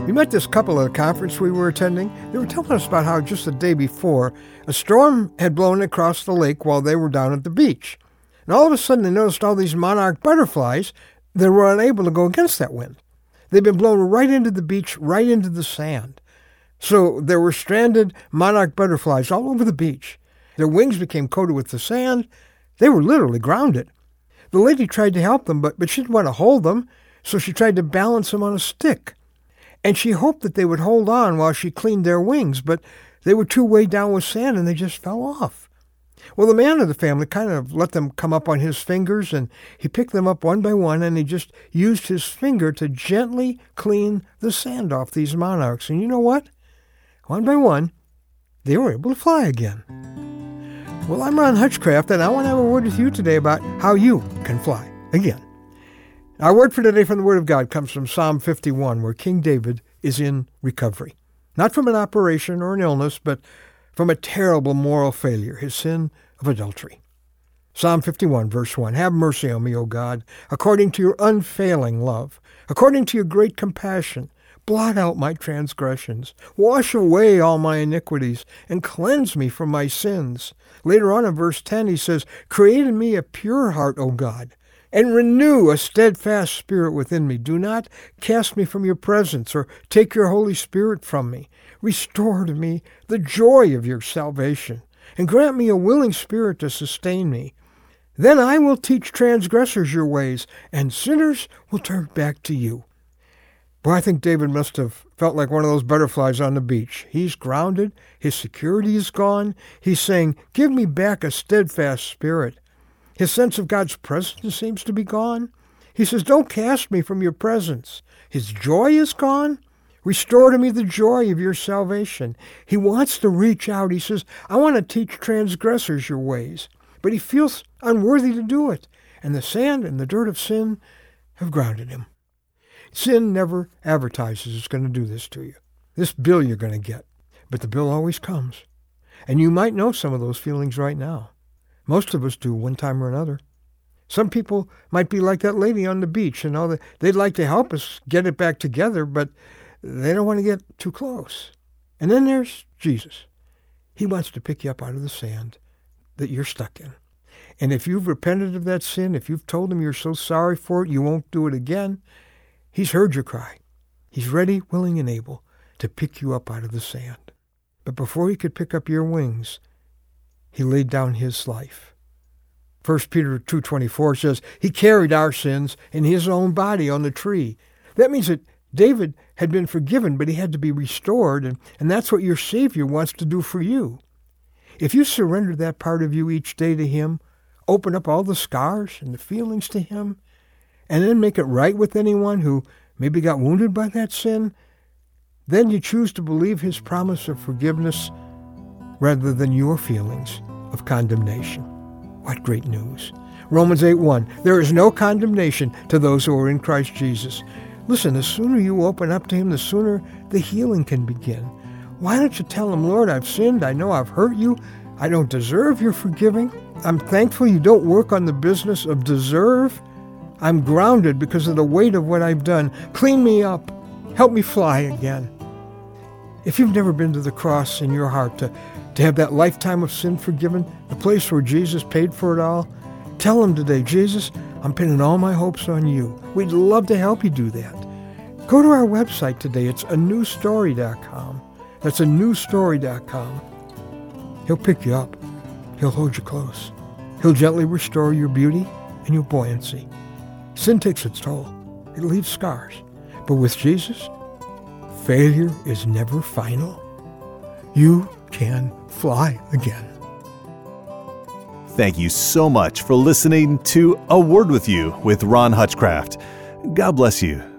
We met this couple at a conference we were attending. They were telling us about how just the day before, a storm had blown across the lake while they were down at the beach. And all of a sudden, they noticed all these monarch butterflies that were unable to go against that wind. They'd been blown right into the beach, right into the sand. So there were stranded monarch butterflies all over the beach. Their wings became coated with the sand. They were literally grounded. The lady tried to help them, but she didn't want to hold them, so she tried to balance them on a stick. And she hoped that they would hold on while she cleaned their wings, but they were too weighed down with sand and they just fell off. Well, the man of the family kind of let them come up on his fingers, and he picked them up one by one, and he just used his finger to gently clean the sand off these monarchs. And you know what? One by one, they were able to fly again. Well, I'm Ron Hutchcraft, and I want to have a word with you today about how you can fly again. Our word for today from the Word of God comes from Psalm 51, where King David is in recovery. Not from an operation or an illness, but from a terrible moral failure, his sin of adultery. Psalm 51, verse 1, "Have mercy on me, O God, according to your unfailing love, according to your great compassion. Blot out my transgressions, wash away all my iniquities, and cleanse me from my sins." Later on in verse 10, he says, "Create in me a pure heart, O God, and renew a steadfast spirit within me. Do not cast me from your presence or take your Holy Spirit from me. Restore to me the joy of your salvation, and grant me a willing spirit to sustain me. Then I will teach transgressors your ways, and sinners will turn back to you." Boy, I think David must have felt like one of those butterflies on the beach. He's grounded. His security is gone. He's saying, "Give me back a steadfast spirit." His sense of God's presence seems to be gone. He says, "Don't cast me from your presence." His joy is gone. "Restore to me the joy of your salvation." He wants to reach out. He says, "I want to teach transgressors your ways." But he feels unworthy to do it. And the sand and the dirt of sin have grounded him. Sin never advertises it's going to do this to you. This bill you're going to get. But the bill always comes. And you might know some of those feelings right now. Most of us do one time or another. Some people might be like that lady on the beach. They'd like to help us get it back together, but they don't want to get too close. And then there's Jesus. He wants to pick you up out of the sand that you're stuck in. And if you've repented of that sin, if you've told him you're so sorry for it, you won't do it again, he's heard your cry. He's ready, willing, and able to pick you up out of the sand. But before he could pick up your wings, he laid down his life. 1 Peter 2:24 says, he carried our sins in his own body on the tree. That means that David had been forgiven, but he had to be restored, and that's what your Savior wants to do for you. If you surrender that part of you each day to him, open up all the scars and the feelings to him, and then make it right with anyone who maybe got wounded by that sin, then you choose to believe his promise of forgiveness rather than your feelings of condemnation. What great news. Romans 8:1, "There is no condemnation to those who are in Christ Jesus." Listen, the sooner you open up to him, the sooner the healing can begin. Why don't you tell him, "Lord, I've sinned. I know I've hurt you. I don't deserve your forgiving. I'm thankful you don't work on the business of deserve. I'm grounded because of the weight of what I've done. Clean me up. Help me fly again." If you've never been to the cross in your heart to have that lifetime of sin forgiven, the place where Jesus paid for it all, tell him today, "Jesus, I'm pinning all my hopes on you." We'd love to help you do that. Go to our website today. It's anewstory.com. That's anewstory.com. He'll pick you up. He'll hold you close. He'll gently restore your beauty and your buoyancy. Sin takes its toll. It leaves scars. But with Jesus, failure is never final. You can fly again. Thank you so much for listening to A Word With You with Ron Hutchcraft. God bless you.